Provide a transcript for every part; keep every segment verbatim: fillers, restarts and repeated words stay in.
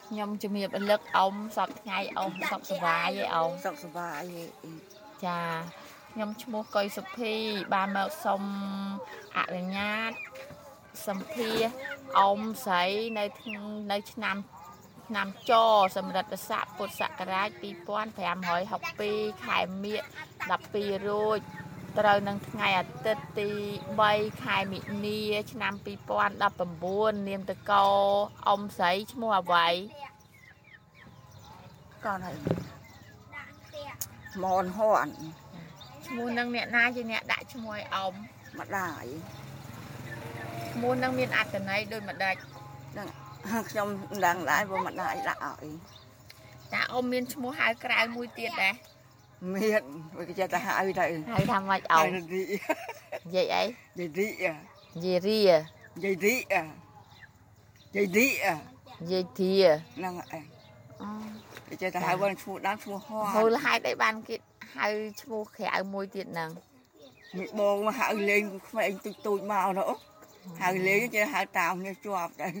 ញ៉ាំជំរាបលឹកអ៊ំសពថ្ងៃអ៊ំសុខសប្បាយឯអ៊ំសុខសប្បាយចាខ្ញុំឈ្មោះកុយសុភីបានមកសុំអនុញ្ញាតសម្ភាសអ៊ំស្រីនៅនៅឆ្នាំឆ្នាំចសម្រិទ្ធស័កពុទ្ធសករាជពីរពាន់ប្រាំរយហុកពីរខែមិញដប់ពីររួចត្រូវនឹងថ្ងៃអាទិត្យទីបីខែមិនិនាឆ្នាំពីរពាន់ដប់ប្រាំបួននាមតកោអ៊ំស្រីឈ្មោះអ្វីកូនហើយមនហ៊ាន់ឈ្មោះនឹងអ្នកណាជាអ្នកដាក់ឈ្មោះឲ្យអ៊ំម្ដាយឈ្មោះនឹងមានអត្ថន័យដូចម្ដេចនឹងខ្ញុំមិនដឹងដែរព្រោះម្ដាយដាក់ឲ្យតាអ៊ំមានឈ្មោះហៅក្រៅមួយទៀតដែរមានវាចេះតែហៅទៅហៅថាម៉េចអ៊ំនិយាយអីនិយាយរីនិយាយរីនិយាយរីនិយាយរីនិយាយធីហ្នឹងឯងអូចេះតែហៅវិញឈ្មោះដើមឈ្មោះហោះមូលហេតុអីបានគេហៅឈ្មោះក្រៅមួយទៀតហ្នឹងមីបងមកហៅលេងក្មេងទូចទូចមកនោះហៅលេងចេះហៅតាមគ្នាជាប់ទៅ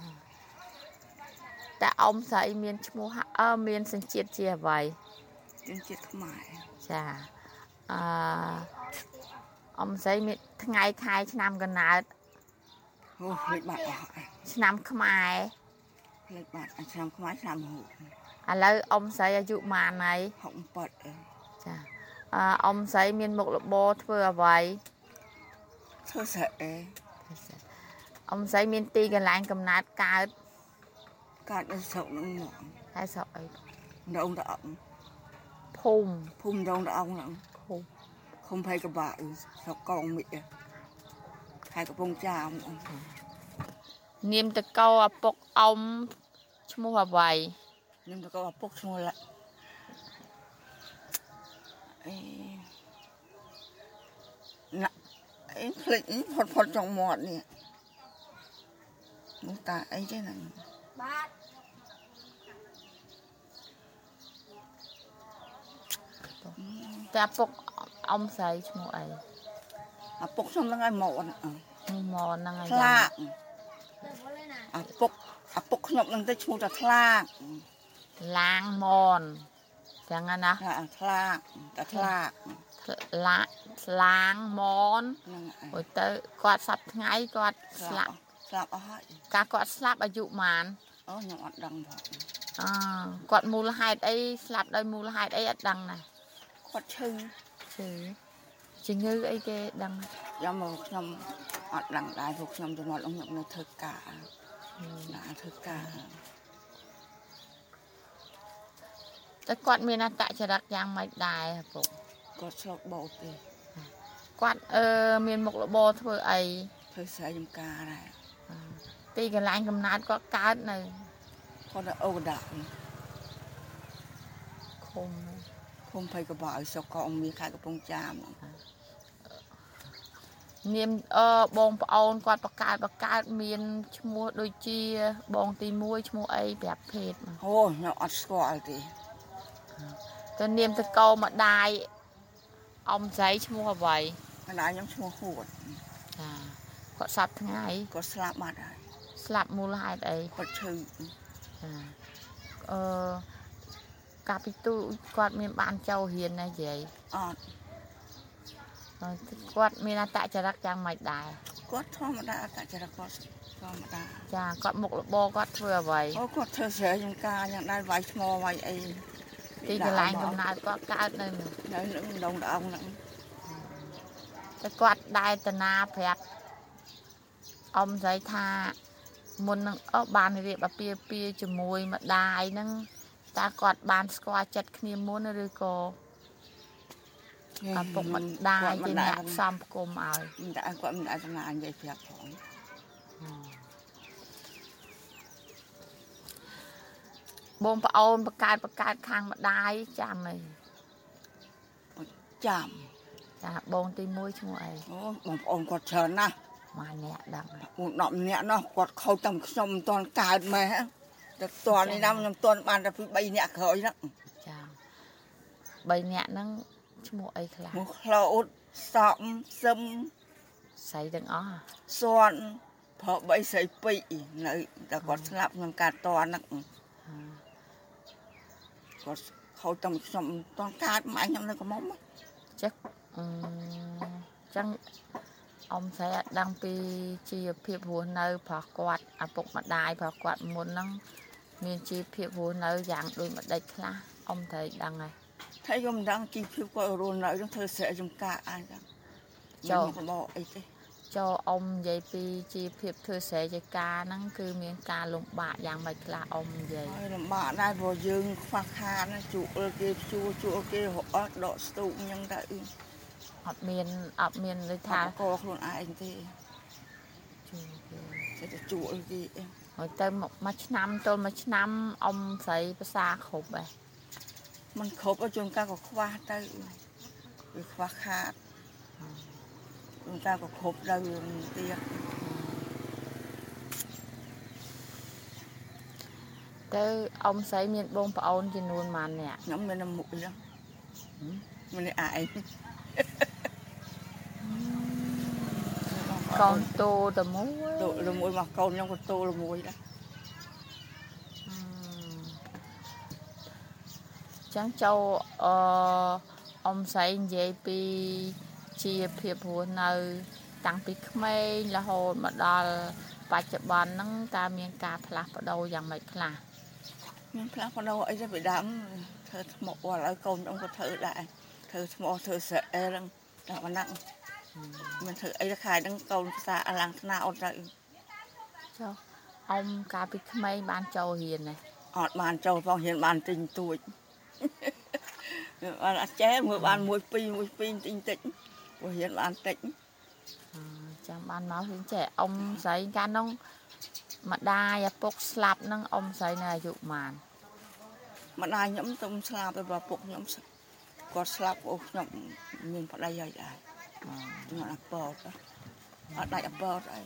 តែអ៊ំស្រីមានឈ្មោះអឺមានសញ្ជាតិជាអ្វីសញ្ជាតិខ្មែរចាអឺអ៊ំស្រីមានថ្ងៃខែឆ្នាំកំណើតអូលេខបាត់អស់ឆ្នាំខ្មែរលេខបាត់ឆ្នាំខ្មែរឆ្នាំហូបឥឡូវអ៊ំស្រីអាយុប៉ុន្មានហើយហុកប៉ាត់ចាអឺអ៊ំស្រីមានមុខរបរធ្វើអ្វីធ្វើស្អីអ៊ំស្រីមានទីកន្លែងកំណើតកើតកើតនៅស្រុកនឹងមកតែស្រុកអីដងតអងភូមិភូមិដងតអងហ្នឹងភូមិឃុំភ័យកបាស្រុកកងមិចខេត្តកំពង់ចាមនាមតកោឪពុកអ៊ំឈ្មោះអ្វីនាមតកោឪពុកឈ្មោះអេណាអីភ្លេចផុតផុតចុងមាត់នេះនោះតាអីទេហ្នឹងបាទតែឪពុកអ៊ំស្រីឈ្មោះអីឪពុកខ្ញុំហ្នឹងឲ្យម៉នម៉នហ្នឹងហើយថ្លាកឪពុកឪពុកខ្ញុំហ្នឹងទៅឈ្មោះតាថ្លាកឡាងម៉នចឹងណាថ្លាកតាថ្លាកឡាឡាងម៉នអូទៅគាត់សັບថ្ងៃគាត់ស្លាប់ស្លាប់អស់ហើយកាគាត់ស្លាប់អាយុប៉ុន្មានអូខ្ញុំអត់ដឹងផងអឺគាត់មូលហេតុអីស្លាប់ដោយមូលហេតុអីអត់ដឹងណាគាត់ឈឺឈឺជំងឺអីគេដឹងយ៉ាងមកខ្ញុំអត់ដឹងដែរព្រោះខ្ញុំទៅមកខ្ញុំនៅធ្វើការណាធ្វើការតែគាត់មានអត្តចរិតយ៉ាងម៉េចដែរពុកគាត់ឆ្លងបោកទេគាត់អឺមានមុខរបរធ្វើអីធ្វើស្រែចម្ការដែរទីកន្លែងកំណើតគាត់កើតនៅគាត់នៅអូដាឃុំឃុំភ័យកបាឲ្យស្រុកកងមាសខេត្តកំពង់ចាមនាមអឺបងប្អូនគាត់បកកើតបកកើតមានឈ្មោះដូចជាបងទីមួយឈ្មោះអីប្រាប់ភេទអូខ្ញុំអត់ស្គាល់ទេតែនាមតកោម្ដាយអ៊ំស្រីឈ្មោះអ្វីម្ដាយខ្ញុំឈ្មោះហួតចាគាត់ស្លាប់ថ្ងៃគាត់ស្លាប់បាត់ហើយស្លាប់មូលហេតុអីគាត់ឈឺចាអឺកាពីទូគាត់មានបានចូលរៀនណាយាយអត់គាត់មានអត្តចរិតយ៉ាងម៉េចដែរគាត់ធម្មតាអត្តចរិតគាត់ធម្មតាចាគាត់មុខរបរគាត់ធ្វើអ្វីអូគាត់ធ្វើស្រែចម្ការយ៉ាងដែរវាយថ្មវាយអីទីកន្លែងកំណើតគាត់កើតនៅនៅនឹងដងដងហ្នឹងតែគាត់ដែរតាណាប្រាប់អ៊ំស្រីថាមុននឹងអស់បានរៀបអាពាហ៍ពិពាហ៍ជាមួយម្ដាយហ្នឹងតើគាត់បានស្គាល់ចិត្តគ្នាមុនឬក៏ឪពុកម្ដាយជាអ្នកផ្សំផ្គុំឲ្យមិនតែគាត់មិនអាចណានិយាយប្រាប់ផងបងប្អូនបកើតបកើតខាងម្ដាយចាំអីចាំចាបងទីមួយឈ្មោះអីអូបងប្អូនគាត់ច្រើនណាស់ម៉ាអ្នកដឹងអូដប់ម្នាក់នោះគាត់ខូចតាំងខ្ញុំមិនទាន់កើតម៉ែតែតននេះណាខ្ញុំទាន់បានតែពីបីនាក់ក្រោយហ្នឹងចាបីនាក់ហ្នឹងឈ្មោះអីខ្លះឈ្មោះក្លោតសំសឹមស្រីទាំងអស់សួនព្រោះបីស្រីពីរនៅតែគាត់ស្លាប់ក្នុងការតនហ្នឹងគាត់ខូចតាមខ្ញុំតន់កើតម៉ែខ្ញុំនៅកំមុំ chắc chẳng ông sẽ đăng pi chi phiệp vốn nơi phá quạt à bụng mặt đài phá quạt muốn năng miền chi phiệp vốn nơi dạng đôi mặt đạch là ông thấy đăng này thấy ông đang chi phiệp quạt rồi nơi nó thơ sẽ dùng cả ai đó cho bỏ ấy thế cho ông dây pi chi phiệp thơ sẽ dây ca năng cứ miền ca lùng bạ dạng mạch là ông dây làm bạn này vô dương khoa kha nó chủ kia chua chua kia họ đọ tụ nhân đại ở miền ở miềnเลย thà có luôn ai anh thế sẽ được chua gì hồi tới một mấy năm tôi mấy năm ông thấy xa khổ vậy mình khổ ở trường ca có khoa tới khoa kha chúng ta có khổ đâu kia tới ông thấy miền bông và ôn thì luôn mà nè nhóm mình làm mũi đó mình ai con tô tờ muối tô là muối mà con nhau con tô là muối đó chẳng châu uh, ông thấy vậy pi chia phiệp huống nơi tăng pi khmei là hồ mà đo bạch chợ bòn nâng ta miền cà phá vào đâu dạng mạch là miền phá vào đâu ấy ra bị đám thơ một quả lại con ông có thơ đại thơ một thơ sẽ đang đang mà nặng mình thử ấy là khai đang câu xa làng nào rồi cho ông cà phê khmei ban châu hiền này ọt ban châu phong hiền ban tình tuổi là chế một ban muối pi muối pi tinh tĩnh của hiền ban tĩnh chẳng ban máu hiền trẻ ông thấy gan ông mà đai à bốc slap nâng ông thấy này dụ màn mà đai nhẫm tôm slap và bốc nhẫm có slap ốc nhẫm mình phải đây dài dài nó là bò đó ở đây là bò đây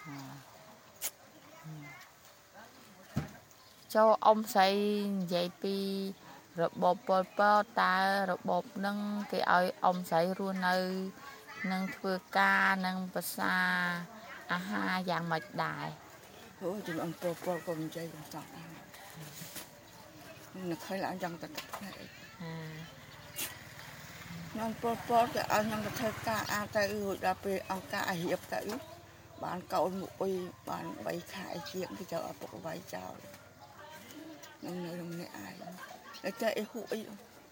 cho ông thấy vậy pi rồi bột bột bột ta rồi bột nâng cái ơi ông thấy luôn nơi nâng thưa ca nâng bát sa à ha dạng mạch đại thôi chúng ông bột bột còn chơi còn chọn nó khơi lại trong tất cả này nó bột bột cái anh em thưa ca à tay rồi đã về ông ca hiệp tay bạn cậu mũi bạn bay khai chuyện thì chờ bộ bay chào nông nơi nông này ai để chạy hụi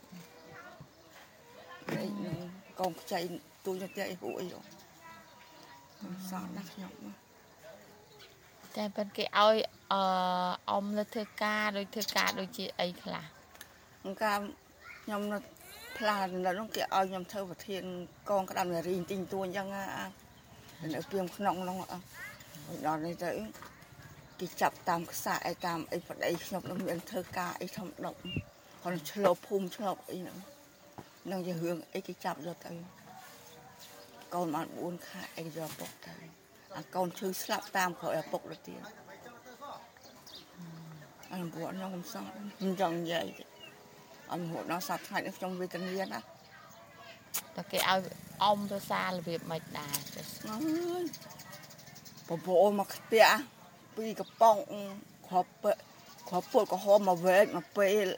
đây còn chạy tôi cho chạy hụi rồi sao nát nhọc แต่เป็นcái ơi ông là thưa ca đôi thưa ca đôi chị ấy là ông ca nhom nó là là nó kia ơi nhom thơ và thiên con cái đàn là riêng tình tôi chẳng à để piêm nông nông ạ đó này tới cái chập tam cái sải tam ấy vào đây nhom nó miệng thơ ca ấy thầm động còn chlo phum chlo ấy nữa nông giờ hương ấy cái chập rồi tới con bạn buôn khai ấy giờ bọc tới à con chơi slap tam khỏi là bọc được tiền anh buồn nó không sao không chẳng vậy anh hộ nó sạch hại được trong vitamin viên á là cái ơi ông tôi xa là việc mệt đài bộ bộ mà tía vì cái bông khó khó bột có hôm mà về mà về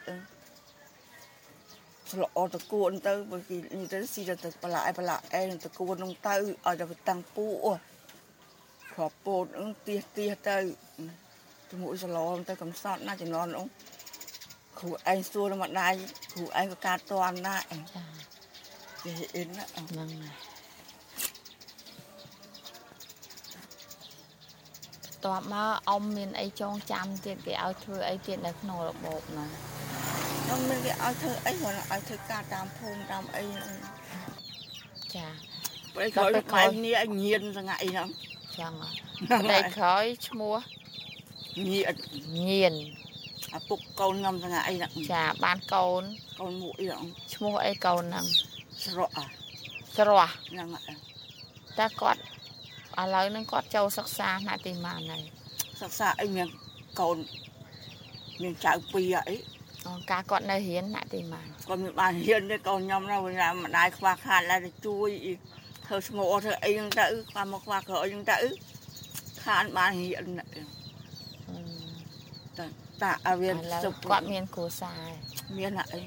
lọ tờ cuốn tới bởi vì như thế xí ra tờ lại bà lại em tờ cuốn nông tới ở đây tăng phụ khó bột ứng tia tia tới tôi mũi sẽ lo tới cầm sọt na chỉ non đúng khu anh xua nó mặt này khu anh có cá toàn lại để in á tọa mà ông mình ấy trong trăm tiền cái áo thưa ấy tiền là nồi bột này ông mình cái áo thưa ấy gọi là áo thưa cá tam phun tam ấy chà bây giờ phải ni anh nhiên ra ngại lắm chẳng à đây khói mua nhiên nhiên à bục câu ngâm ra ngại lắm chà ban câu con mũi lắm mua ấy câu nằng sọ sọ là ngại ta cọt à lấy nên cọt châu sắc xa nãy tìm mà này sắc xa anh miếng còn miếng cháo pi ấy cá cọt nơi hiến nãy tìm mà còn miếng bàn hiến đấy còn nhom đâu là mà đai khoa khăn là để chui thơ small thơ ấy nhưng tự khoa một khoa khởi nhưng tự khăn bàn hiến này តាអាវាសុបគាត់មានគ្រួសារមានអី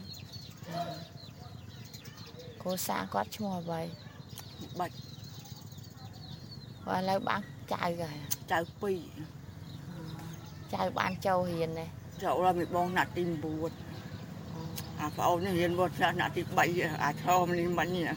គ្រួសារគាត់ឈ្មោះអ្វីបាច់ឥឡូវបានចៅហើយចៅពីរចៅបានចូលរៀនទេចូលដល់មានបងណាត់ទី៩អាប្អូននេះរៀនវត្តណាត់ទី៣អាឈមនេះមិញណា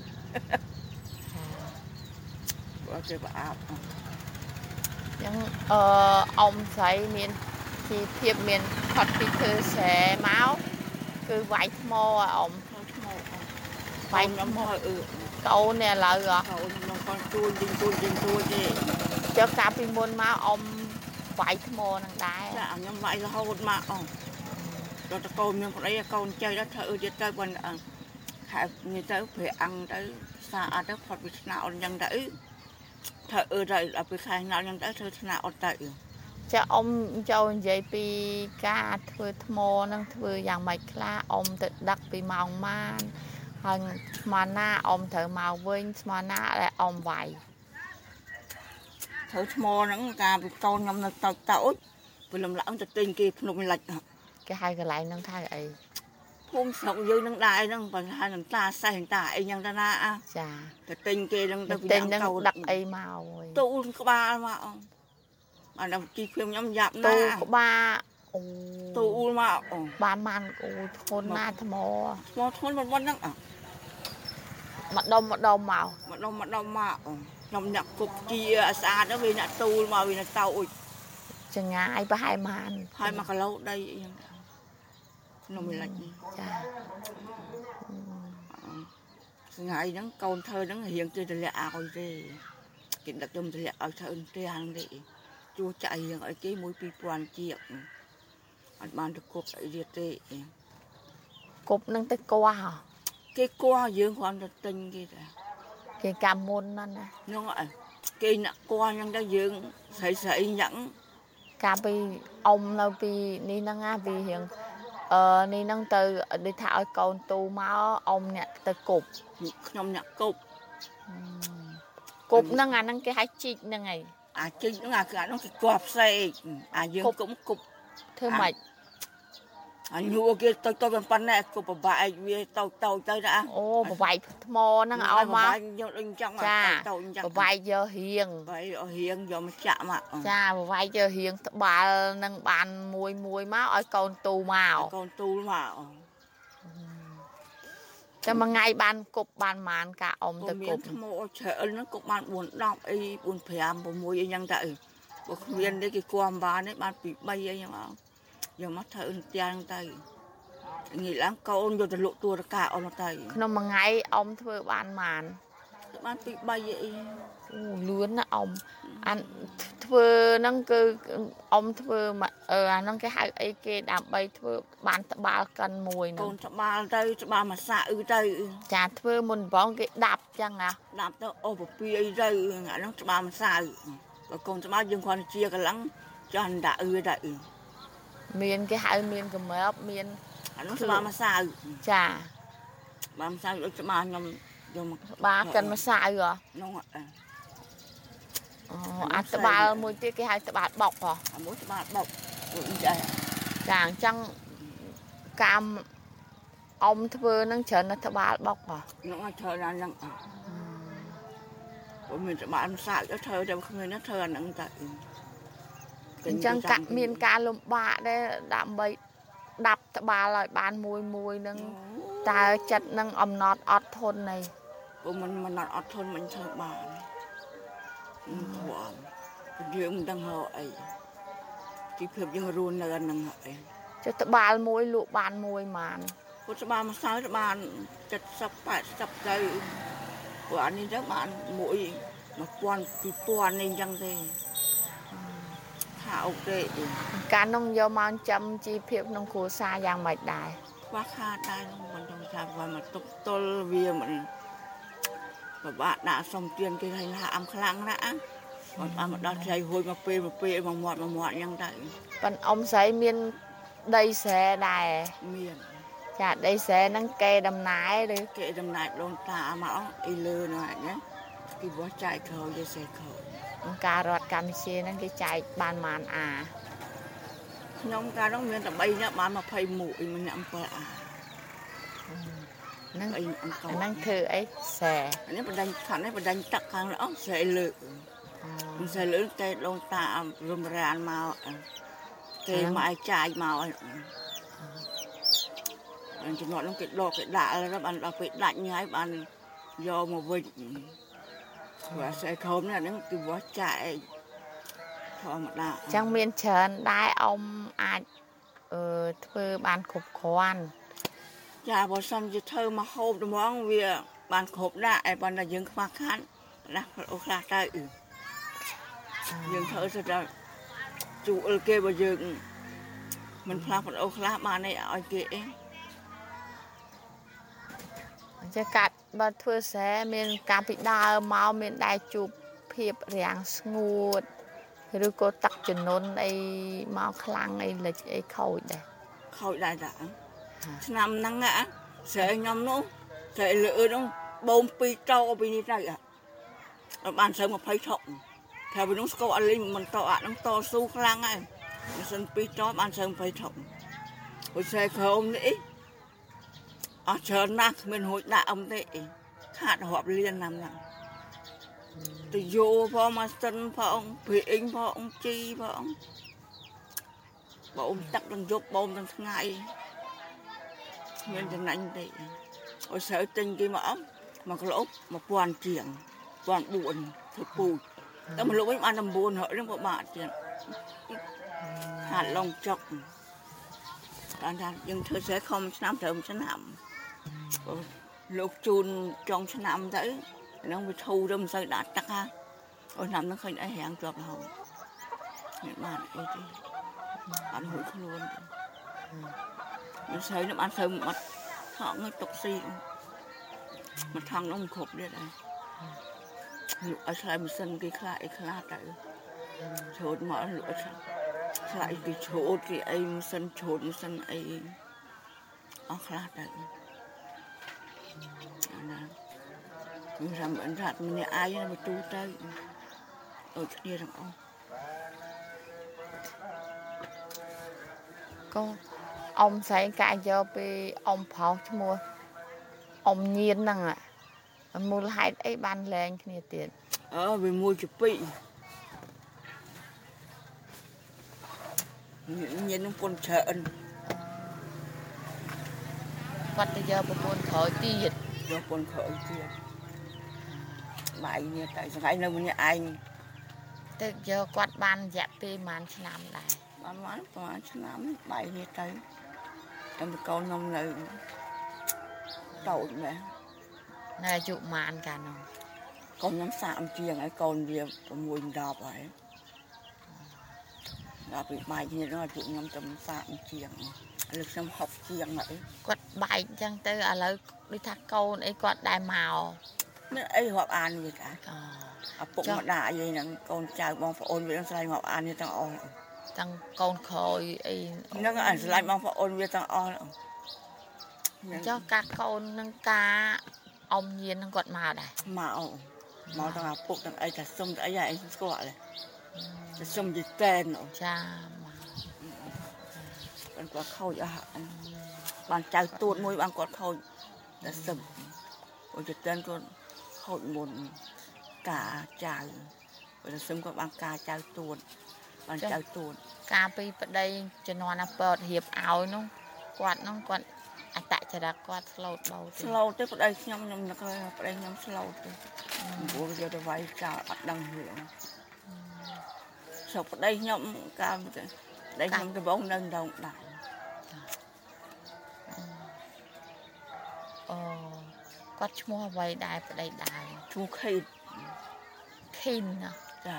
បើគេប្រអាប់ចឹងអឺអ៊ំស្រីមានជីភាពមានខត់ពីធ្វើស្រែមកគឺវាយថ្មឲ្យអ៊ំថ្មវាយខ្ញុំហើយអឺកូននេះឥឡូវហ៎កូនខ្ញុំគាត់ជួយជីងជួយជីងជួយទេចុះកាលពីមុនមកអ៊ំវាយថ្មនឹងដែរចាខ្ញុំវាយរហូតមកអ៊ំដល់តកូនមានប្តីកូនចៅដល់ធ្វើអឺទៀតទៅគាត់ខែនេះទៅព្រះអង្គទៅសាអត់ទៅផុតពីឆ្នាំអត់យ៉ាងទៅធ្វើអឺទៅដល់ពេលខែណាយ៉ាងទៅធ្វើឆ្នាំអត់ទៅចាអ៊ំចូលនិយាយពីការធ្វើថ្មនឹងធ្វើយ៉ាងម៉េចខ្លះអ៊ំទៅដឹកពីម៉ោងម៉ានហើយស្មានណាអ៊ំត្រូវមកវិញស្មានណាដែលអ៊ំវាយធ្វើថ្មហ្នឹងការពីកូនខ្ញុំនៅតូចតូចពេលលំឡើងទៅទិញគេភ្នំលិចគេហៅកន្លែងហ្នឹងថាអីភូមិស្រុកយើងនឹងដែរហ្នឹងបើហៅនឹងតាសេះតាអីយ៉ាងទៅណាចាទៅទិញគេហ្នឹងទៅទិញហ្នឹងដឹកអីមកវិញទូលក្បាលមកអងអាដល់ជីខ្ញុំខ្ញុំយ៉ាប់ណាទូក្បាលអូទូលមកបានបានអូធ្ងន់ណាថ្មថ្មធ្ងន់ប៉ុណ្ណឹងអម្ដុំម្ដុំមកម្ដុំម្ដុំមកខ្ញុំអ្នកគប់ជាស្អាតទៅវាអ្នកទូលមកវាអ្នកតោអុយចងាយប្រហែលម៉ានហើយមួយគីឡូដីអីយ៉ាងខ្ញុំមិនលិចចាថ្ងៃហ្នឹងកូនធ្វើហ្នឹងរៀងទៅទម្លាក់ឲ្យទេគេដឹកខ្ញុំទម្លាក់ឲ្យធ្វើផ្ទះហ្នឹងទេជួចchạyរៀងឲ្យគេមួយពីរពាន់ជាកអត់បានទៅគប់អីទៀតទេគប់នឹងទៅគោះគេគោះយើងគ្រាន់តែទិញគេតាគេកម្មមុនហ្នឹងណាហ្នឹងគេអ្នកគោះហ្នឹងទៅយើងស្រីស្រីអញ្ចឹងកាលពីអ៊ំនៅពីនេះហ្នឹងណាពីរៀងអឺនេះហ្នឹងទៅដូចថាឲ្យកូនទូមកអ៊ំអ្នកទៅគប់ខ្ញុំអ្នកគប់គប់ហ្នឹងអាហ្នឹងគេហៅជីកហ្នឹងឯងអាជីកហ្នឹងអាគឺអាហ្នឹងគេគប់ផ្សេងអាយើងគប់គប់ធ្វើម៉េចអាញូគេទៅទៅប៉ុណ្ណេះគប់ប្របែកវាទៅទៅទៅណាអូប្របែកថ្មហ្នឹងឲ្យមកយកអីចឹងទៅទៅអញ្ចឹងប្របែកយករៀងប្របែករៀងយកមកចាក់មកចាប្របែកយករៀងត្បាល់នឹងបានមួយមួយមកឲ្យកូនទូមកកូនទូមកតែមួយថ្ងៃបានគប់បានប៉ុន្មានការអ៊ំទៅគប់ថ្មច្រើនហ្នឹងគប់បានបួនដប់អីបួនប្រាំ៦អីចឹងទៅបើគ្មានទេគេគួរបានទេបានពីបីអីចឹងមកយកមកធ្វើផ្ទាំងទៅងាយឡើងកូនយកទៅលក់ទួរកាអស់ទៅក្នុងមួយថ្ងៃអ៊ំធ្វើបានប៉ុន្មានបានពីបីអីអូលឿនណាអ៊ំអានធ្វើហ្នឹងគឺអ៊ំធ្វើអឺអាហ្នឹងគេហៅអីគេដើម្បីធ្វើបានត្បាល់កិនមួយហ្នឹងកូនត្បាល់ទៅត្បាល់មួយសាអ៊ឺទៅចាធ្វើមុនបងគេដាប់ចឹងណាដាប់ទៅអូពពីអីទៅអាហ្នឹងត្បាល់មួយសាបើកូនត្បាល់យើងគ្រាន់ជាកម្លាំងចាន់ដាក់អ៊ឺទៅមានគេហៅមានកម្រើបមានអានោះត្បាល់ម្សៅចាបានម្សៅដូចត្បាល់ខ្ញុំយកមកបាកិនម្សៅហ៎នោះអូអាត្បាល់មួយទៀតគេហៅត្បាល់បុកហ៎អាមួយត្បាល់បុកដូចនេះចាអញ្ចឹងកាមអ៊ំធ្វើនឹងច្រើនត្បាល់បុកហ៎នោះច្រើនណាស់ហ្នឹងអូមានត្បាល់ម្សៅទៅធ្វើតែគ្មានធ្វើអាហ្នឹងតែអញ្ចឹងកាក់មានការលំបាកដែរដើម្បីដាប់ត្បាល់ឲ្យបានមួយមួយនឹងតើចិត្តនឹងអំណត់អត់ធន់នេះព្រោះมันมันអត់ធន់មិនធ្វើបានព្រោះយើងមិនដឹងហៅអីទីភាពយើងរស់នៅហ្នឹងហើយចុះត្បាល់មួយលក់បានមួយម៉ានព្រោះត្បាល់ម្សៅត្បាល់เจ็ดสิบ แปดสิบទៅព្រោះអានេះទៅបានមួយmộtពាន់ពីរពាន់នេះអញ្ចឹងទេថាអូខេការនងយកមកចាំជីភាពក្នុងគ្រួសារយ៉ាងម៉េចដែរខ្វះខាតដែរមិនต้องថាបើមកទប់ទល់វាមិនពិបាកដាក់សំទានគេឲ្យថាអំខ្លាំងណាស់អត់បានមកដល់ใจហួយមកពេលមកពេលមកមាត់មកមាត់អញ្ចឹងទៅប៉ិនអ៊ំស្រីមានដីស្រែដែរមានចាដីស្រែហ្នឹងគេដំណើរឬគេដំណើរដូនតាមកអីលើនោះណាគេបោះចែកក្រោយយេសេក្រោយអង្គការរដ្ឋកម្ពុជាហ្នឹងគេចែកបានប៉ុន្មានអាអខ្ញុំកាលនោះមានតែ3នាក់បានยี่สิบមួយម្នាក់7អាហ្នឹងអីអង្គហ្នឹងធ្វើអីសែនេះបណ្ដាញខាងនេះបណ្ដាញទឹកខាងអស់ស្រែលើកស្រែលើកតែដងតារំរានមកគេមកឲ្យចាយមកអញ្ចឹងនោះគេដកគេដាក់แล้วបានដល់ពេលដាច់ញ៉ៃបានយកមកវិញព្រោះស្រែខំនេះហ្នឹងគឺវាស់ចាយធម្មតាចឹងមានច្រើនដែរអ៊ំអាចអឺធ្វើបានគ្រប់គ្រាន់ចាបើសិនជាធ្វើមកហូបត្មងវាបានគ្រប់ដាក់ឯប៉ុន្តែយើងខ្វះខាតណាអូខ្លះទៅយើងធ្វើទៅដល់ជួលគេបើយើងមិនផ្លាស់ប្ដូរខ្លះបានឲ្យគេអីចេះកាត់បើធ្វើសែមានការពីដើមមកមានដែរជួបភាពរាំងស្ងួតឬក៏ទឹកជំនន់អីមកខ្លាំងអីលិចអីខូចដែរខូចដែរតាឆ្នាំហ្នឹងស្រែខ្ញុំនោះស្រែលើនោះបូមពីរតោពីនេះទៅបានស្រើยี่สิบថុកតែពីនោះស្គាល់អលីមិនតអាហ្នឹងតស៊ូខ្លាំងហើយមិនសិនពីរតោបានស្រើยี่สิบថុកព្រោះស្រែក្រោមនេះអត់ច្រើនណាស់គ្មានរួចដាក់អមទេខាតរាប់លានណាំហ្នឹងទៅយោផងមកសិនផងព្រីអ៊ីងផងជីផងបូមទឹកទាំងយប់បូមទាំងថ្ងៃមានចំណេញទេអត់ស្រូវទិញគេមកអស់មកក្លោកmột nghìnជាងmột nghìn bốnធ្វើពូជតែមកលក់វិញបានតែchínរហូតបាក់ទៀតហាត់ឡងចុកបានថាយើងធ្វើស្រែខំឆ្នាំត្រឹមឆ្នាំលោកជូនចុងឆ្នាំទៅហ្នឹងវាធូរទៅមិនសូវដាក់ទឹកហ่าអូឆ្នាំហ្នឹងឃើញអីរាំងជាប់រហូតមានបានអីទេបានហួយខ្លួនមិនស្រូវនេះបានស្រូវមកថងឲ្យទុកស៊ីមកថងនោះមិនគ្រប់ទៀតដែរលក់ឲ្យឆ្លៃម៉ាស៊ីនគេខ្លះអីខ្លះទៅឈោតមកលក់ឆ្លៃគេឈោតគេអីម៉ាស៊ីនឈោតម៉ាស៊ីនអីអស់ខ្លះទៅអាណាខ្ញុំចាំអន្តរជាតិម្នាក់អាយមកទូទៅដូចគ្នាទាំងអស់ក៏អ៊ំស្រីកាយយកពីអ៊ំប្រុសឈ្មោះអ៊ំញៀនហ្នឹងមូលហេតុអីបានលែងគ្នាទៀតអើវាមួយជាពីរញៀននឹងពុនច្រើនគាត់ទៅយកប្រពន្ធក្រោយទៀតយកពុនក្រោយទៀតបាយនេះតែស្ងាយនៅម្នាក់ឯងទៅយកគាត់បានរយៈពេលប្រហែលឆ្នាំដែរបានបានប្រហែលឆ្នាំបាយនេះទៅតែកូនខ្ញុំនៅតូចមែននៅអាយុប៉ុន្មានកាលនោះកូនខ្ញុំសាកជាងហើយកូនវា៦ 10ហើយដល់ពីបាយនេះអាយុខ្ញុំតែសាកជាងឥឡូវខ្ញុំហប់ជាងហើយគាត់បែកអញ្ចឹងទៅឥឡូវដូចថាកូនអីគាត់ដែរមកមានអីរាប់អានវាតាឪពុកម្ដាយអីហ្នឹងកូនចៅបងប្អូនវានឹងស្រឡាញ់រាប់អានវាទាំងអស់ទាំងកូនក្រោយអីហ្នឹងអាស្រឡាញ់បងប្អូនវាទាំងអស់ចុះកាកូននឹងការអ៊ំញៀននឹងគាត់មកដែរមកមកទាំងឪពុកទាំងអីតែសុំតែអីឯងស្គាល់តែសុំយីតែនចាបានគាត់ខូចអស់បានចៅទួតមួយបានគាត់ខូចតែសុំអូយតែនគាត់ខូចមុនកាចៅបើសុំគាត់បានកាចៅទួតបានចៅទួតការពីប្តីជំនាន់ណាពតរៀបឲ្យនោះគាត់នោះគាត់អតចរិតគាត់ស្លូតបោស្លូតទេប្តីខ្ញុំខ្ញុំនឹកហើយប្តីខ្ញុំស្លូតទេព្រោះយកទៅវាយចោលអត់ដឹងរឿងសុខប្តីខ្ញុំកាលប្តីខ្ញុំដំបងនៅដងដែរអូគាត់ឈ្មោះអ្វីដែរប្តីដែរឈ្មោះខេតខេនណាចា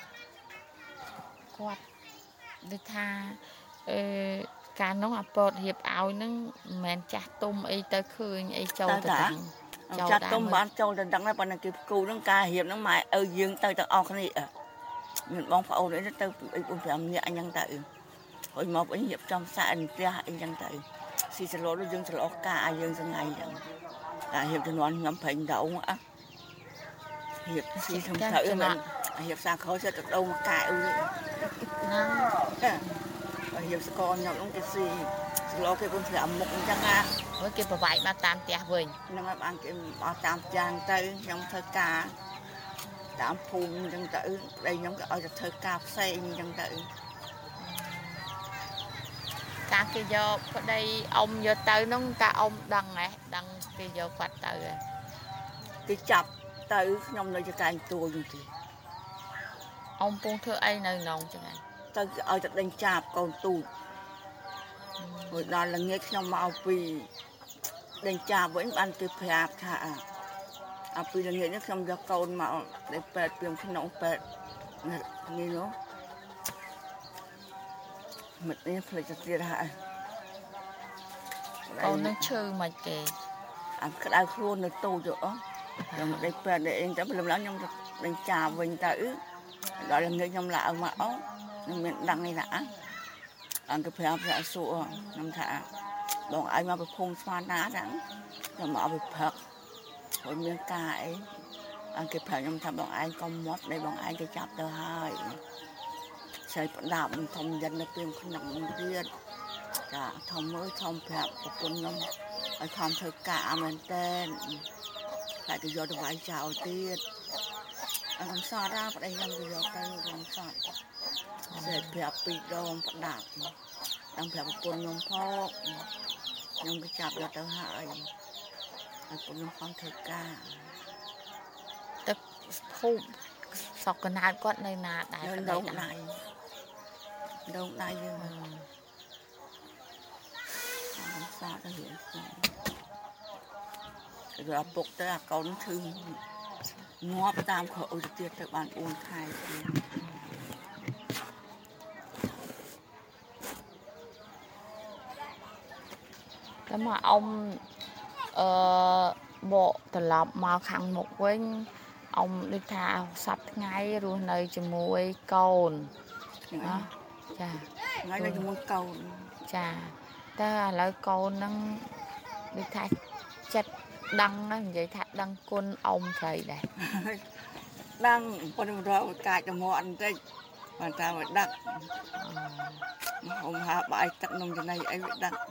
គាត់ដូចថាអឺកាលនោះអាពតរៀបឲ្យហ្នឹងមិនមែនចាស់ទុំអីទៅឃើញអីចូលទៅតាំងចាស់ទុំបានចូលទៅដឹងដែរប៉ុន្តែគេគូហ្នឹងការរៀបហ្នឹងម៉ែឪយើងទៅទាំងអស់គ្នាមានបងប្អូនអីទៅអីbốn nămនាក់អញ្ចឹងទៅហើយមកវិញរៀបចំសាក់អីផ្ទះអីអញ្ចឹងទៅស៊ីសឡូតយើងឆ្លោះការយើងសងៃអញ្ចឹងការរៀបជំនាន់ខ្ញុំប្រេងដងអ่ะរៀបស៊ីខ្ញុំត្រូវមិនរៀបសាខោចិត្តទៅដងមកកែអ៊ូហ្នឹងយកស្ករញ៉ាំនោះគេស៊ីស្លោគេពំធ្លាក់មុខអញ្ចឹងណា với kia bà vải mà tam tia vơi ហ្នឹងហើយបានគេអស់តាមចាងទៅខ្ញុំធ្វើការតាមភូមិអញ្ចឹងទៅប្តីខ្ញុំក៏ឲ្យទៅធ្វើការផ្សេងអញ្ចឹងទៅ cả kia do ở đây ông giờ tới nó cả ông đằng này đằng kia giờ quạt tới rồi គេចាប់ទៅខ្ញុំនៅចកាញ់ទួយនោះទី ông buông thưa ai nơi nông chứ này ទៅឲ្យទៅដេញចាប់កូនទូចហើយដល់ល្ងាចខ្ញុំមកពីដេញចាប់វិញបានគេប្រាប់ថាអាពីល្ងាចនេះខ្ញុំយកកូនមកđểពេទ្យពីក្នុងពេទ្យនេះនោះមិត្តនេះផ្លេចទៅទៀតហើយ con nó chơi mà kì អាក្តៅខ្លួននៅទូចអស់ខ្ញុំដេកពេទ្យអីទៅព្រលឹមឡើងខ្ញុំដេញចាប់វិញទៅដល់ល្ងាចខ្ញុំឡើងមកអស់ខ្ញុំមានដឹងនេះណាអង្គប្រាប់ថាសួរខ្ញុំថាបងឲ្យមកប្រភូមិស្មានណាហ្នឹងខ្ញុំមកឲ្យផឹកហើយមានការអីអង្គប្រាប់ខ្ញុំថាបងឯងកុំមាត់ដែលបងឯងទៅចាប់ទៅហើយស្រីផ្ដាប់ធំយិននៅពីក្នុងទៀតចាធំមើលធំប្រាប់ប្រពន្ធខ្ញុំឲ្យខំធ្វើការមែនតើតែគេយកទៅវាយចោលទៀតអង្គសតណាប្តីខ្ញុំទៅយកទៅអង្គសត ស្រីប្រាប់ពីដងផ្ដាប់ដល់ប្រាប់ប្រពន្ធខ្ញុំផងខ្ញុំក៏ចាប់យកទៅហើយហើយប្រពន្ធខ្ញុំខំធ្វើការទឹកភូមិសក់កណាតគាត់នៅណាដែរនៅដងដៃដងដៃយើងអង្គសតទៅរៀនស្គាល់គឺឪពុកទៅអាកូនឈឺងាប់តាមខោទៅទៀតទៅបានបួនខែទៀតแล้วmà ông ờ, bộ từ lọc màu khăn một quên ông đi thao sắp ngay rồi nơi cho mùi cồn đó chà ថ្ងៃនេះជាមួយកូន chà ta lấy cồn nó đi thay chất đăng nó vậy thay đăng quân ông thầy đây ដឹងប៉ុន្តែរកកាចទៅមកអត់តិចបើតាមឲ្យដឹកអ៊ំហាបាយទឹកនំចំណៃអីវាដឹក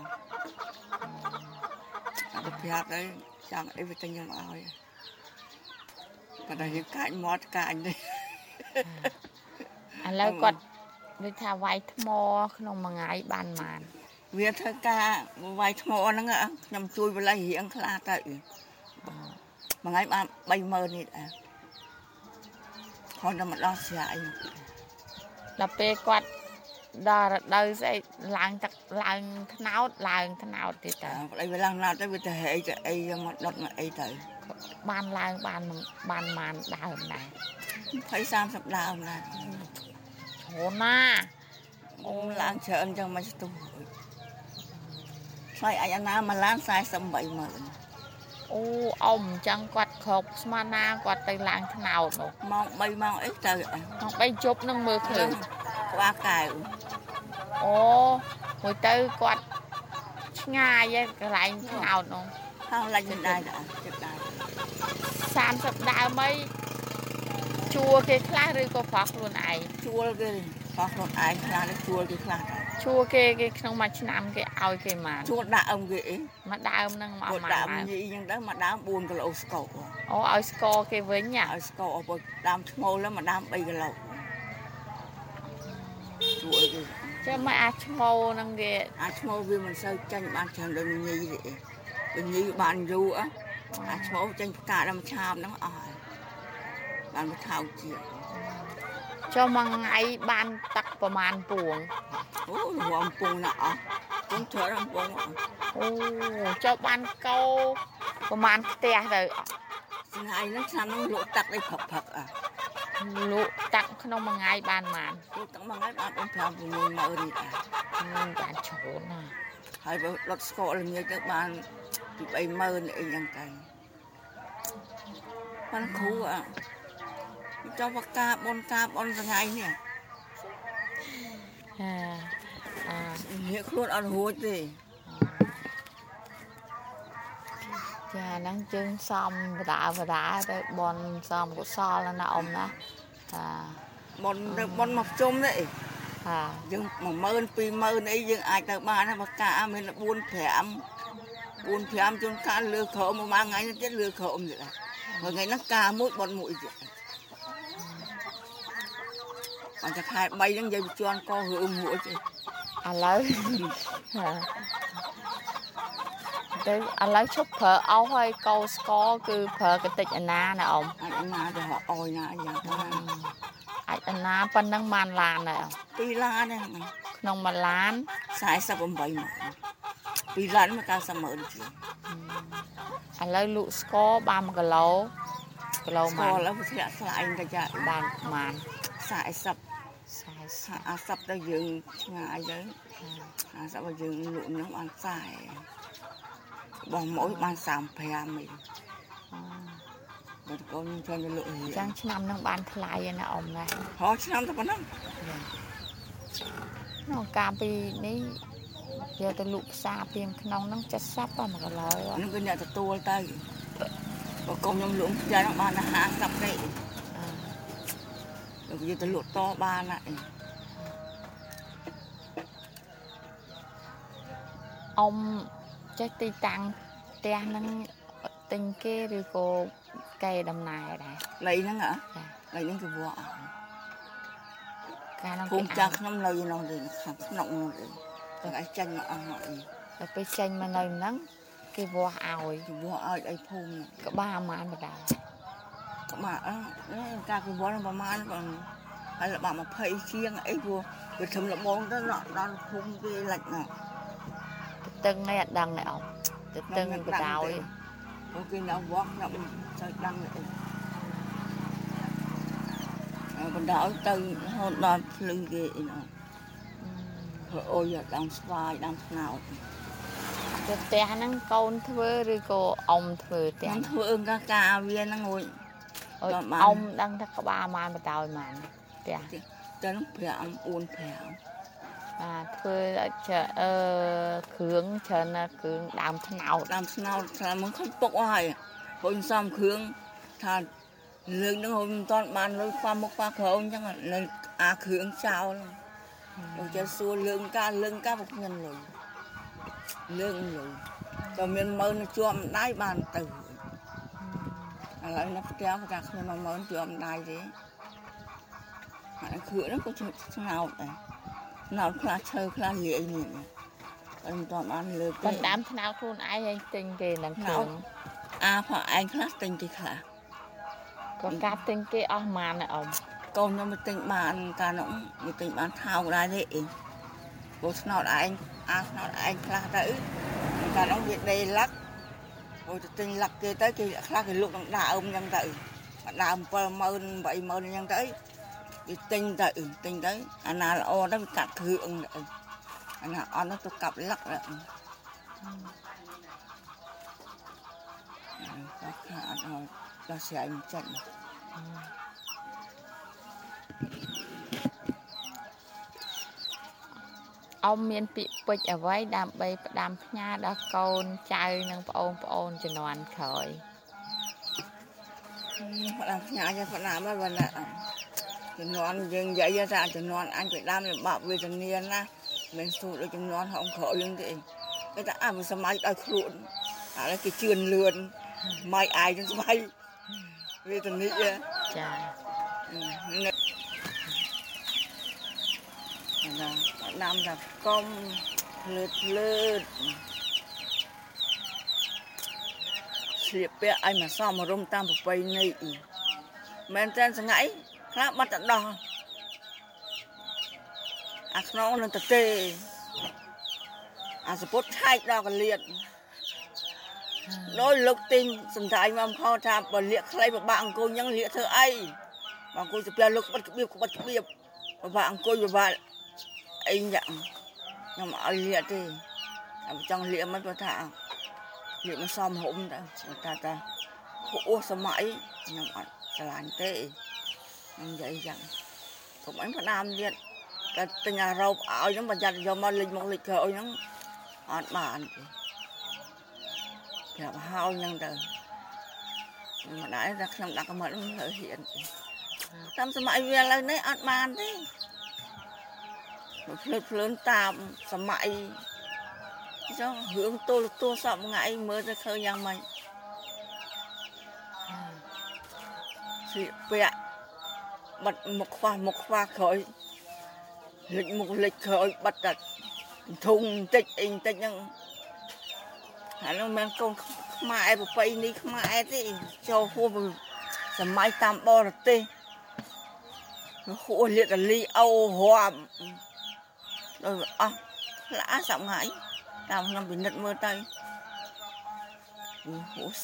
អត់ប្រាប់ទៅចង់អីវាទិញខ្ញុំឲ្យប៉ុន្តែយើងកាចមាត់កាចនេះឥឡូវគាត់ដូចថាវាយថ្មក្នុងមួយថ្ងៃបានប៉ុន្មានវាធ្វើការវាយថ្មហ្នឹងខ្ញុំជួយបលៃរៀងខ្លះទៅមួយថ្ងៃបាន 30000 នេះដែរគាត់តែមកដោះស្រាយដល់ពេលគាត់ដល់រដូវស្អីឡើងទឹកឡើងថ្នោតឡើងថ្នោតទៀតទៅប្តីវាឡើងណាត់ទៅវាទៅហែកទៅអីមកដុតមកអីទៅបានឡើងបានបានប៉ុន្មានដើមដែរ 20 30ដើមណាអូណាអូឡើងច្រើនចឹងមិនស្ទុះថ្លៃអាចអាណាមកឡើង 480000 អូអ៊ំចឹងគាត់គ្រប់ស្មានណាគាត់ទៅឡើងថ្នោតនោះម៉ោង 3 ម៉ោងអីទៅម៉ោង 3 ជប់នឹងមើលឃើញក្បាលកែវអូមួយទៅគាត់ឆ្ងាយឯងកន្លែងថ្នោតនោះខាងឡាច់ដែរចិត្តដែរ 30ដើមអីជួលគេខ្លះឬក៏ប្រោះខ្លួនឯងជួលគេបោះខ្លួនឯងខ្លះទៅជួលគេខ្លះជួលគេគេក្នុងមួយឆ្នាំគេឲ្យគេមកជួលដាក់អឹមគេអីមួយដើមហ្នឹងមកជួលមកដាក់ញីអញ្ចឹងទៅមួយដើម 4 គីឡូស្កោអូឲ្យស្ករគេវិញហ៎ឲ្យស្កោអពុដើមឈ្មោលแล้วមួយដើម 3 គីឡូជួលគេចាំមកអាឈ្មោលហ្នឹងគេអាឈ្មោលវាមិនសូវចាញ់បានច្រើនដូចញីទេដូចញីបានយូរអាឈ្មោលចាញ់ផ្កាដល់មួយឆាបហ្នឹងអស់ហើយបានមកថោកជា cho mà ngày ban tắcประมาณ puồng អូរំពងណាអស់ពងច្រើនរំពងអូចុះបានកោប្រហែលផ្ទះទៅថ្ងៃហ្នឹងឆ្នាំហ្នឹងលក់ទឹកឲ្យផឹកផឹកអ่ะលក់តាក់ក្នុងមួយថ្ងៃបានប៉ុន្មានលក់ទឹកមួយថ្ងៃបាន 5 6ម៉ឺននេះដែរមានបានច្រើនណាស់ហើយរត់ស្កកល្ងាចទៅបានពី 3ម៉ឺនអីយ៉ាងទៅបានគ្រូអ่ะចុះបកាបុនកាបុនថ្ងៃនេះអាអានេះខ្លួនអត់រួចទេចាហ្នឹងជើងសំបដាបដាទៅបនសំកុសលណាអ៊ំណាអាបុនទៅបុនមកជុំទេអយើងmộtម៉ឺនពីរម៉ឺនអីយើងអាចទៅបានហើយបើកាមាន4 5 4 5ជួនកាលលឺក្រមមួយថ្ងៃទៀតលឺក្រមទៀតហើយថ្ងៃហ្នឹងកាមួយបត់មួយទៀតអញ្ចឹងខែ3ហ្នឹងយើងជន់ករឿងមួយទេឥឡូវទៅឥឡូវឈប់ប្រើអោសហើយកោស្ករគឺប្រើកតិចអាណាណាអ៊ំអាណាទៅអោយណាយ៉ាងបានអាចអាណាប៉ុណ្ណឹងបានឡានដែរពីរឡានហ្នឹងក្នុងមួយឡានสี่สิบแปดម៉ឺនពីរឡានមក九十ម៉ឺនជាងឥឡូវលក់ស្ករបានមួយគីឡូគីឡូម៉ានស្ករឥឡូវវាធ្លាក់ថ្លៃទៅចាបានម៉ានสี่สิบ 40ទៅយើងឆ្ងាយទៅ50បើយើងលក់នឹងបានខ្សែបងមួយបានសាមប្រាំឯងបើកូនចូលទៅលក់ចឹងឆ្នាំនឹងបានថ្លៃណាអ៊ំណាហោឆ្នាំទៅប៉ុណ្ណឹងនៅកាលពីនេះយកទៅលក់ផ្សារពីក្នុងហ្នឹងเจ็ดสิบប៉ុណ្ណឹងគីឡូហ្នឹងគឺអ្នកទទួលទៅបើកុំខ្ញុំលក់ផ្ទះហ្នឹងបានห้าสิบទេអឺយកទៅលក់តបានណាអ៊ំចេះទីតាំងផ្ទះហ្នឹងទិញគេឬក៏កែដំណើរដែរលៃហ្នឹងហ៎លៃហ្នឹងគឺវត្តកាលហ្នឹងភូមិចាស់ខ្ញុំនៅក្នុងនេះខាងក្នុងនោះតែឲ្យចាញ់មកអស់ហើយតែពេលចេញមកនៅហ្នឹងគេវាស់ឲ្យគេវាស់ឲ្យអីភូមិក្បាលប្រហែលបដាក្បាលអឺការគេវាស់ប្រហែលបងហើយល្បាក់ยี่สิบជាងអីព្រោះវាធំលបងទៅដល់ភូមិគេលិចណាតឹងនេះអត់ដឹងទេអ៊ំទៅតឹងបដ ாய் អូគេនៅវត្តខ្ញុំចៅដឹងទេបដ ாய் ទៅហូតដល់ភ្លឺគេអីណាព្រោះអូយដាំស្វាយដាំស្នោតទៅផ្ទះហ្នឹងកូនធ្វើឬក៏អ៊ំធ្វើផ្ទះខ្ញុំធ្វើអឹងកាកាវាហ្នឹងអូយអ៊ំដឹងថាក្បាលម៉ានបដ ாய் ម៉ានផ្ទះទៅប្រាំបួនប្រាំបាទធ្វើអឺគ្រឿងច្រើនណាគ្រឿងដើមថ្នោតដើមថ្នោតថាមិនខំពុកអស់ហើយហូនសំគ្រឿងថាលើកនឹងហូនមិនតាន់បានលុយខ្វះមុខខ្វះក្រោយអញ្ចឹងនៅអាគ្រឿងចោលដូចជាសួរលើងការលើងការពុកខ្ញុំលុយលើងលុយក៏មានម៉ឺនជាប់ដៃបានទៅឥឡូវនៅផ្ទះប្រកាសខ្ញុំម៉ឺនជាប់ដៃទេអាគ្រឿងហ្នឹងក៏ជាថ្នោតដែរថ្នោតខ្លះឈើខ្លះលាយនេះអត់តាន់បានលើកទេបណ្ដាំថ្នោតខ្លួនឯងឯងទិញគេនឹងគ្រឿងអាផងឯងខ្លះទិញគេខ្លះក៏កាត់ទិញគេអស់ម៉ានអ៊ំកូនខ្ញុំទៅទិញបានកាលនោះទៅទិញបានថោកដែរទេអីព្រោះថ្នោតឯងអាថ្នោតឯងខ្លះទៅកាលនោះវាដេលឹកអូទៅទិញលឹកគេទៅគេខ្លះគេលុកនឹងដើមអញ្ចឹងទៅដើមbảyម៉ឺន八ម៉ឺនអញ្ចឹងទៅវាទិញទៅទិញទៅអាណាល្អទៅវាកាត់គ្រឿងទៅអាណាអត់ទៅកាប់លឹកទៅអឺខាអត់ឲ្យដល់ស្រែមិនចាច់អ៊ំមានពាក្យពេចន៍អ្វីដើម្បីផ្ដាំផ្ញើដល់កូនចៅនិងប្អូនប្អូនជំនាន់ក្រោយផ្ដាំផ្ញើយ៉ាងផ្ដាំហើយបងណាជំនាន់យើងនិយាយថាជំនាន់អញផ្ដាំលំបាកវេទនាណាមិនស្រួលដូចជំនាន់ហងក្រោយយើងទេគេថាអើសម័យឲ្យខ្លួនឥឡូវគេជឿនលឿនម៉ៃអាយនឹងស្បៃវេទនាចាណាដាំថាកុំលើតលើតស្លៀកពាក់ឲ្យមកសមរម្យតាមប្រពៃណីមែនតើសងៃខ្លះបាត់ទៅដោះអាខ្នងនឹងទៅទេអាសពុតឆែកដល់កលៀតដោយលោកទិញសំដាយមកខោថាបើលាកខ្លីពិបាកអង្គុយអញ្ចឹងលាកធ្វើអីបើអង្គុយទៅផ្ទះលោកក្បិតក្បៀបក្បិតក្បៀបពិបាកអង្គុយពិបាកអីយ៉ាងខ្ញុំឲ្យលាកទេតែចង់លាកមិនព្រោះថាលាកមិនសមហុំទៅថាថាអូសម័យខ្ញុំអត់ឆ្លាញ់ទេខ្ញុំនិយាយយ៉ាងកុំអញផ្ដាំទៀតតែទិញអារ៉ូបឲ្យហ្នឹងប្រយ័ត្នយកមកលិចមកលិចក្រោយហ្នឹងអត់បានទេប្រាប់ហើយហ្នឹងទៅមិនដែរតែខ្ញុំដាក់កំហិតមិនហ៊ានតាមសម័យវាឥឡូវនេះអត់បានទេភ្លើតភ្លើនតាមសម័យចុះរឿងទូលទូសពថ្ងៃមើលទៅឃើញយ៉ាងម៉េចស្លៀកពាក់បាត់មុខខ្វះមុខខ្វះក្រោយលិចមុខលិចក្រោយបាត់តែធុងតិចអីតិចហ្នឹងហើយនោះមានកូនខ្មែរប្រពៃនេះខ្មែរទេចូលហួសសម័យតាមបរទេសហួសលៀតលីអូរាប់ដល់អស់ខ្លះសប្ងៃតាមខ្ញុំពិនិត្យមើលទៅហួស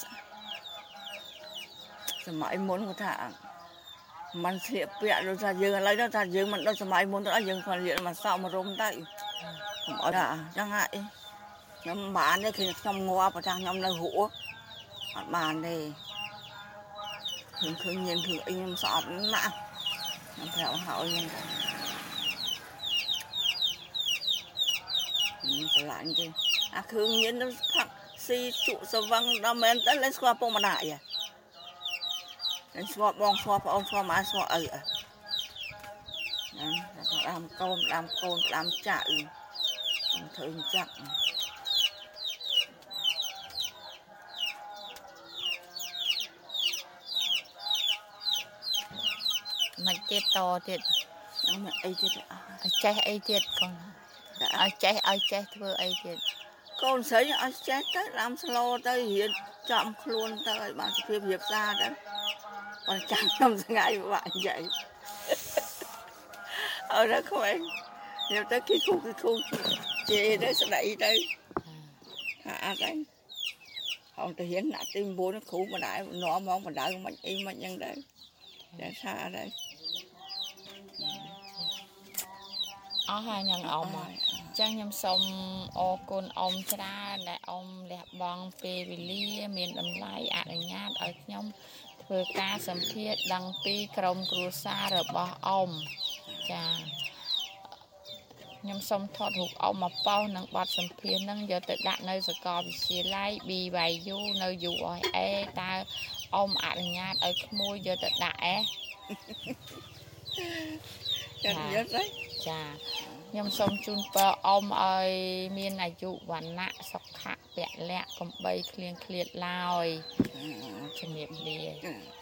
សម័យមុនគាត់ថាมันស្លៀកពាក់ដូចថាយើងឥឡូវនោះថាយើងមិនដូចសម័យមុនទេយើងគាត់លៀកមកសក់មករុំទៅកុំអត់ចឹងហើយខ្ញុំបានទេគឺខ្ញុំងាប់ប្រថាខ្ញុំនៅហួសអត់បានទេឃើញឃើញញៀនគឺអីខ្ញុំស្អប់ណាស់ខ្ញុំប្រាប់ហើយហ្នឹងខ្ញុំឆ្លាញ់ទេអាគ្រឿងញៀននឹងផឹកស៊ីជក់ស្វឹងដល់មែនទៅលេងស្គាល់ពុកម្ដាយលេងស្គាល់បងស្គាល់ប្អូនស្គាល់ម៉ែស្គាល់ឪហ្នឹងដើមកូនដើមកូនដើមចាក់អឺធ្វើចាក់មិនទៀតតទៀតអត់អីទៀតឲ្យចេះអីទៀតកូនឲ្យចេះឲ្យចេះធ្វើអីទៀតកូនស្រីឲ្យចេះទៅដាំស្លទៅរៀនចំខ្លួនទៅឲ្យបានសុភាពរៀបសារទៅបើចាំខ្ញុំស្ងាយបាក់និយាយអរដល់ក្មេងខ្ញុំទៅគីគូគីគូជេទៅស្ដីទៅហាអត់ហើយហងទៅរៀនណាក់ទី៩គ្រូម្ដាយនាំមកបណ្ដៅមិនអីមិនអញ្ចឹងដែរតែថាអត់ហើយអស់ហើយនឹងអ៊ំអញ្ចឹងខ្ញុំសូមអរគុណអ៊ំច្រើនដែលអ៊ំលះបង់ពេលវេលាមានតម្លៃអនុញ្ញាតឲ្យខ្ញុំធ្វើការសម្ភាសន៍ដឹងពីក្រុមគ្រួសាររបស់អ៊ំចាខ្ញុំសូមថតរូបអ៊ំមកប៉ោសនិងបទសម្ភាសន៍នឹងយកទៅដាក់នៅសាកលវិទ្យាល័យ ប៊ី វ៉ៃ យូ នៅ យូ អេស เอ តើអ៊ំអនុញ្ញាតឲ្យក្មួយយកទៅដាក់អេចាយកទៅចាខ្ញុំសូមជូនពរអ៊ំឲ្យមានអាយុវណ្ណៈសុខៈពលៈកំបីឃ្លៀងឃ្លាតឡើយជំរាបលា